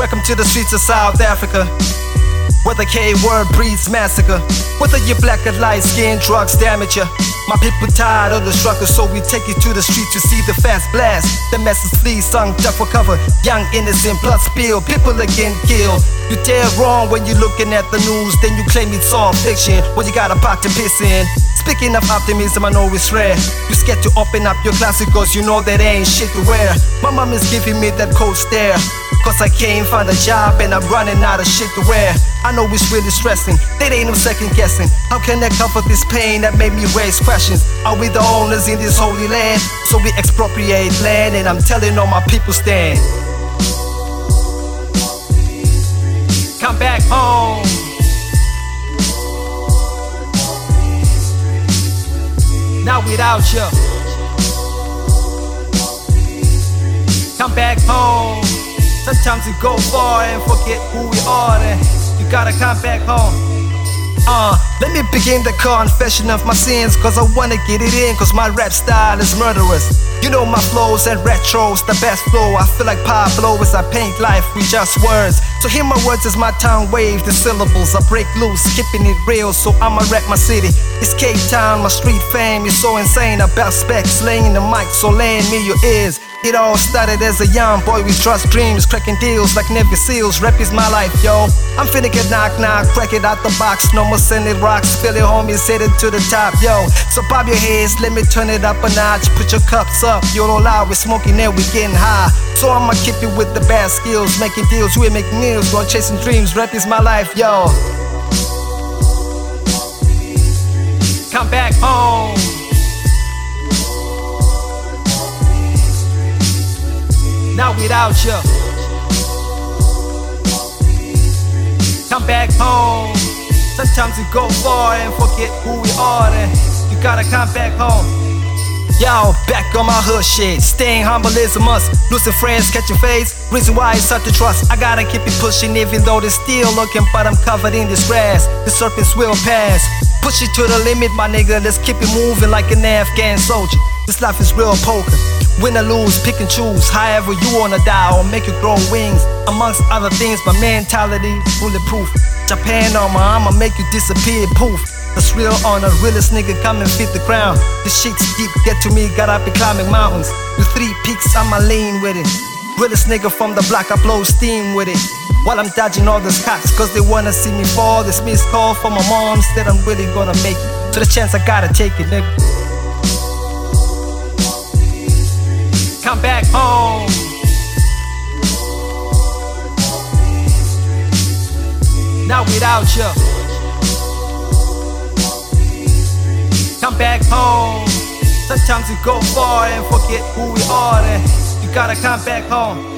Welcome to the streets of South Africa, where the K-word breeds massacre. Whether you're black or light skin, drugs damage ya. My people tired of the struggle, so we take you to the streets to see the fast blast. The masses flee, sung duck for cover. Young innocent blood spill, people again killed. You dead wrong when you're looking at the news, then you claim it's all fiction when you got a pot to piss in. Speaking of optimism, I know it's rare. You scared to open up your closet cause you know that ain't shit to wear. My mom is giving me that cold stare, cause I can't find a job and I'm running out of shit to wear. I know it's really stressing, there ain't no second guessing. How can I cover this pain that made me raise questions? Are we the owners in this holy land? So we expropriate land, and I'm telling all my people stand. Come back home. Not without you. Come back home. Sometimes we go far and forget who we are, then you gotta come back home. Let me begin the confession of my sins, cause I wanna get it in, cause my rap style is murderous. You know my flows and retros, the best flow. I feel like Pablo as I paint life with just words. So hear my words as my tongue waves the syllables. I break loose, keeping it real, so I'ma rap my city. It's Cape Town, my street fame is so insane. About specs, laying the mic, so lend me your ears. It all started as a young boy with trust dreams, cracking deals like Navy SEALs. Rap is my life, yo. I'm finna get knock, crack it out the box. No more sending rocks, feel it, homies, headed to the top, yo. So bob your heads, let me turn it up a notch. Put your cups up, you're all out, we're smoking there, we getting high. So I'ma keep it with the bad skills, making deals, we making meals, going chasing dreams. Rap is my life, yo. Come back home. Not without you. Come back home. Sometimes we go far and forget who we are, then you gotta come back home. Yo, back on my hood shit. Staying humble is a must. Losing friends, catching fades. Reason why it's hard to trust. I gotta keep it pushing even though they're still looking, but I'm covered in this grass. The serpents will pass. Push it to the limit, my nigga. Let's keep it moving like an Afghan soldier. This life is real poker. Win or lose, pick and choose. However you wanna die or make it grow wings. Amongst other things, my mentality bulletproof. Japan on my arm, I'ma make you disappear, poof. That's real honor, realest nigga come and fit the ground. The shit's deep, get to me, got up and climbing mountains. With 3 peaks, I'ma lean with it. Realest nigga from the block, I blow steam with it. While I'm dodging all those cops, cause they wanna see me fall. This missed call from my mom said I'm really gonna make it. So the chance I gotta take it, nigga. Come back home. Not without you. Come back home. Sometimes we go far and forget who we are, then you gotta come back home.